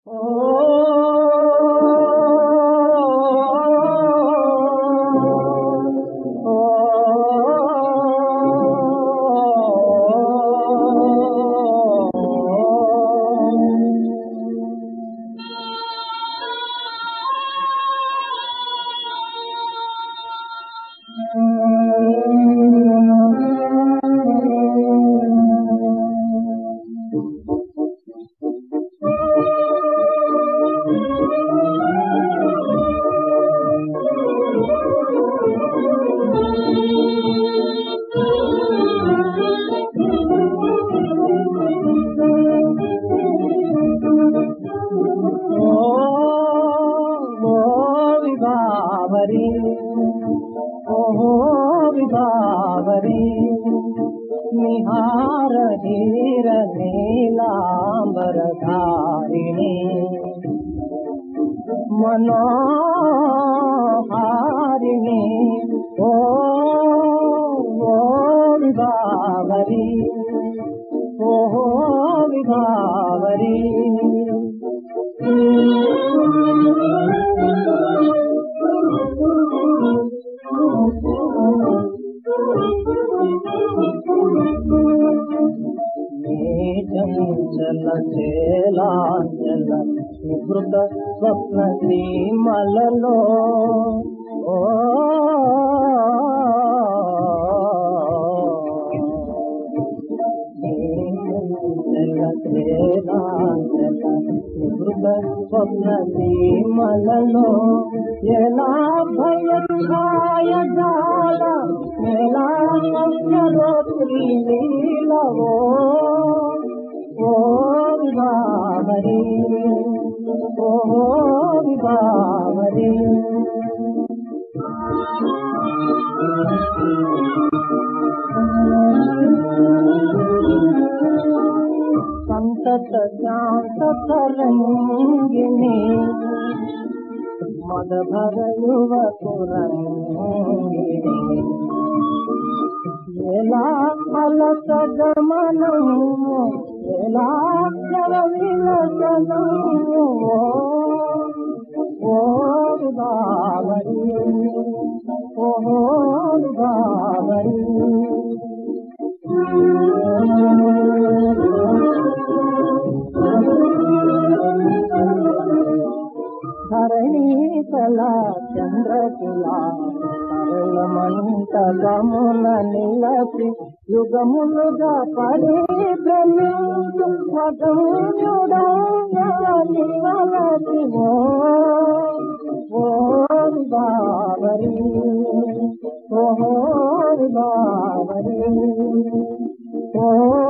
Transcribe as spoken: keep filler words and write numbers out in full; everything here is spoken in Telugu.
ओहो विभावरी निहार धीर नीलांबरधारिणी मनोहारिणी ओ विभावरी ओहो विभावरी चंचल चेलांचल निवृत स्वप्न सीमలలో ओ चंचल चेलांचल निवृत स्वप्न सीमలలో ఎలా భయంకాయ జాల ఎలా నవ్యలోత్రి నీలవో ओ विभावरी ओ विभावरी संतत शांत तरंगिणी मद भर युवकुरंगिणी ఎలా అలస గమనము ఎలా విలసనము ఓ విభావరి ఓ విభావరి ధరణి కళా చంద్రకిలా మంటకమున నిలసి యుగములుగా పరిభ్రమించు నివలసి ఓ విభావరి ఓ విభావరి ఓ